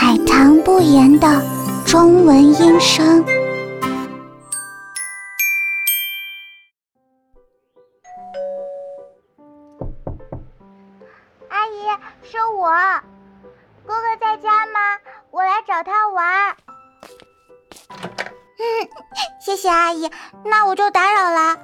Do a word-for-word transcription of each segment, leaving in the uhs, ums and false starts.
海棠不言的中文音声。 阿姨，是我。哥哥在家吗？我来找他玩。嗯，谢谢阿姨，那我就打扰了。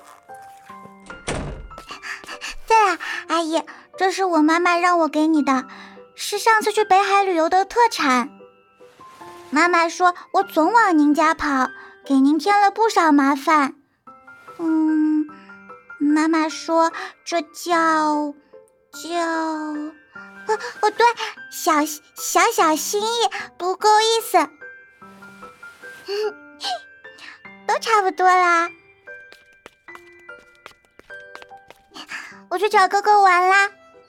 对了，阿姨，这是我妈妈让我给你的，是上次去北海旅游的特产。妈妈说我总往您家跑，给您添了不少麻烦。嗯，妈妈说这叫叫哦哦对，小小小心意，不够意思。都差不多啦。我去找哥哥玩啦。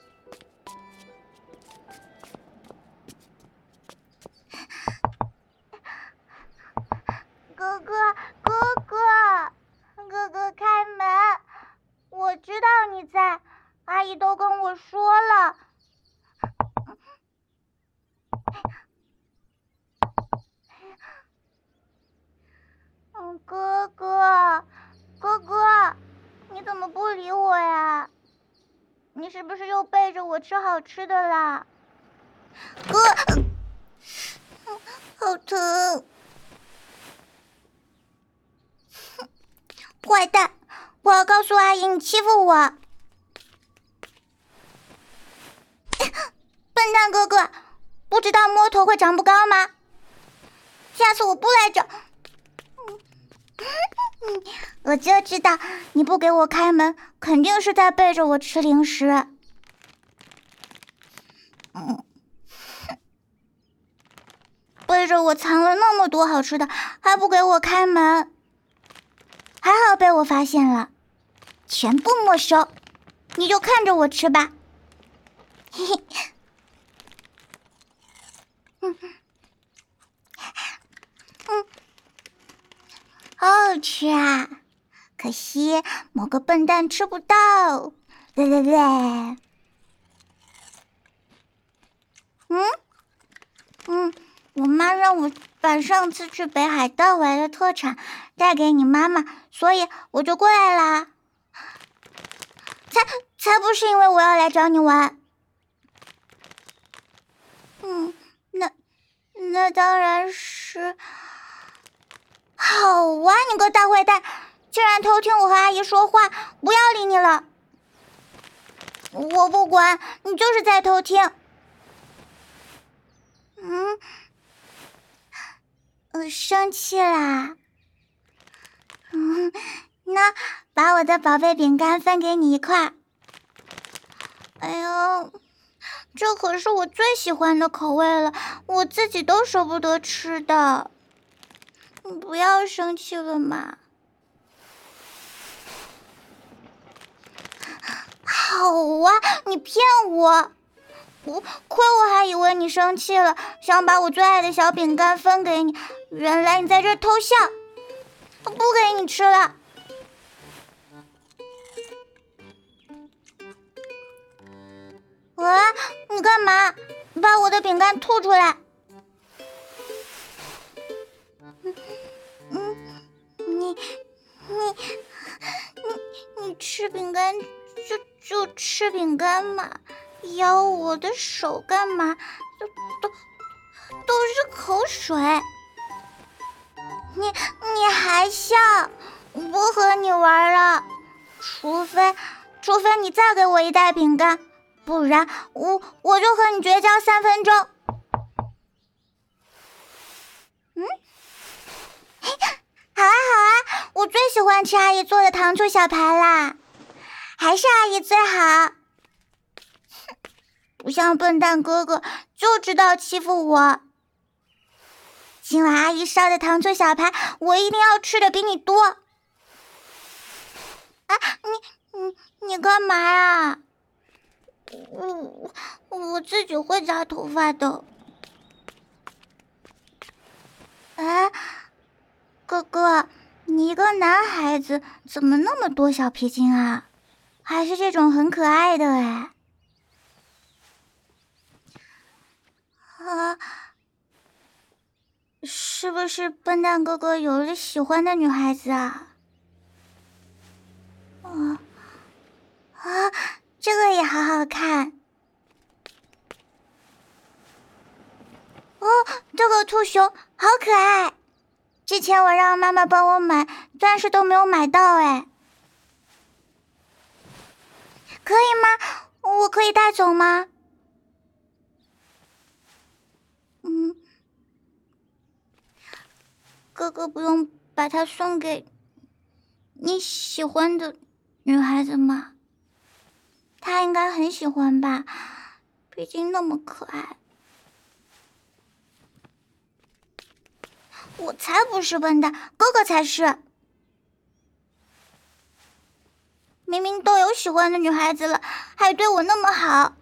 哥哥，哥哥，哥哥开门！我知道你在，阿姨都跟我说了。嗯，哥哥，哥哥，你怎么不理我呀？你是不是又背着我吃好吃的啦？哥，好疼！坏蛋，我要告诉阿姨你欺负我！笨蛋哥哥，不知道摸头会长不高吗？下次我不来找。我就知道你不给我开门，肯定是在背着我吃零食。嗯，背着我藏了那么多好吃的，还不给我开门。还好被我发现了，全部没收，你就看着我吃吧。嘿嘿，嗯嗯，好好吃啊！可惜某个笨蛋吃不到。对对对。嗯嗯，我妈让我把上次去北海道玩的特产带给你妈妈，所以我就过来啦。才才不是因为我要来找你玩。嗯，那那当然是。好啊，你个大坏蛋，竟然偷听我和阿姨说话，不要理你了。我不管，你就是在偷听。嗯，我生气啦。嗯，那把我的宝贝饼干分给你一块。哎呦，这可是我最喜欢的口味了，我自己都舍不得吃的。你不要生气了嘛。好啊，你骗我！我亏我还以为你生气了，想把我最爱的小饼干分给你，原来你在这偷笑。我不给你吃了。喂，你干嘛？把我的饼干吐出来。嗯，你你你你吃饼干就就吃饼干嘛，咬我的手干嘛？都都都是口水。你你还笑？不和你玩了，除非除非你再给我一袋饼干，不然我我就和你绝交三分钟。嗯，好啊好啊，我最喜欢吃阿姨做的糖醋小排啦，还是阿姨最好。不像笨蛋哥哥就知道欺负我。今晚阿姨烧的糖醋小排，我一定要吃的比你多。啊，你你你干嘛呀？我我自己会扎头发的。哎，哥哥，你一个男孩子怎么那么多小皮筋啊？还是这种很可爱的哎。啊， 不是笨蛋哥哥有了喜欢的女孩子啊？啊啊，这个也好好看。哦，这个兔熊好可爱。之前我让妈妈帮我买，但是都没有买到哎。可以吗？我可以带走吗？嗯，哥哥不用把它送给你喜欢的女孩子吗？她应该很喜欢吧，毕竟那么可爱。我才不是笨蛋，哥哥才是。明明都有喜欢的女孩子了，还对我那么好。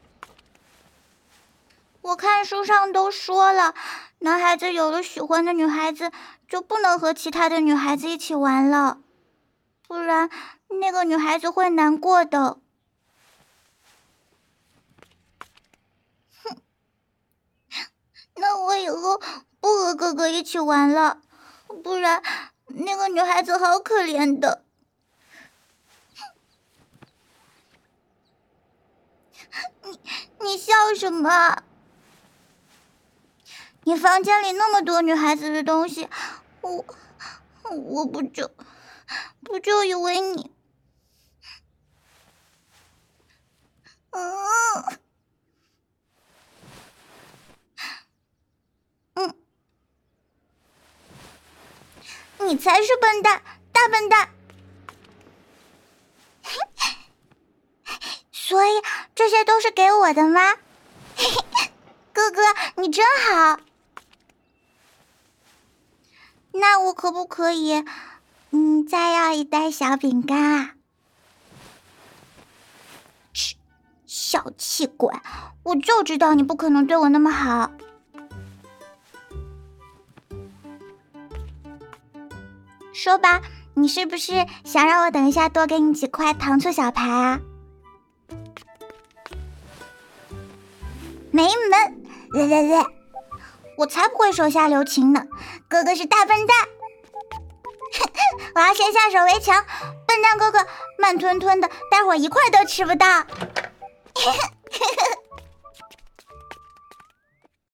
我看书上都说了，男孩子有了喜欢的女孩子，就不能和其他的女孩子一起玩了，不然那个女孩子会难过的。哼，那我以后不和哥哥一起玩了，不然那个女孩子好可怜的。你你笑什么？你房间里那么多女孩子的东西，我我不就不就以为你，嗯嗯，你才是笨蛋，大笨蛋。所以这些都是给我的吗？哥哥，你真好。那我可不可以，嗯，再要一袋小饼干啊？切，小气鬼！我就知道你不可能对我那么好。说吧，你是不是想让我等一下多给你几块糖醋小排啊？没门！来来来，我才不会手下留情呢！哥哥是大笨蛋，我要先下手为强。笨蛋哥哥慢吞吞的，待会儿一块都吃不到。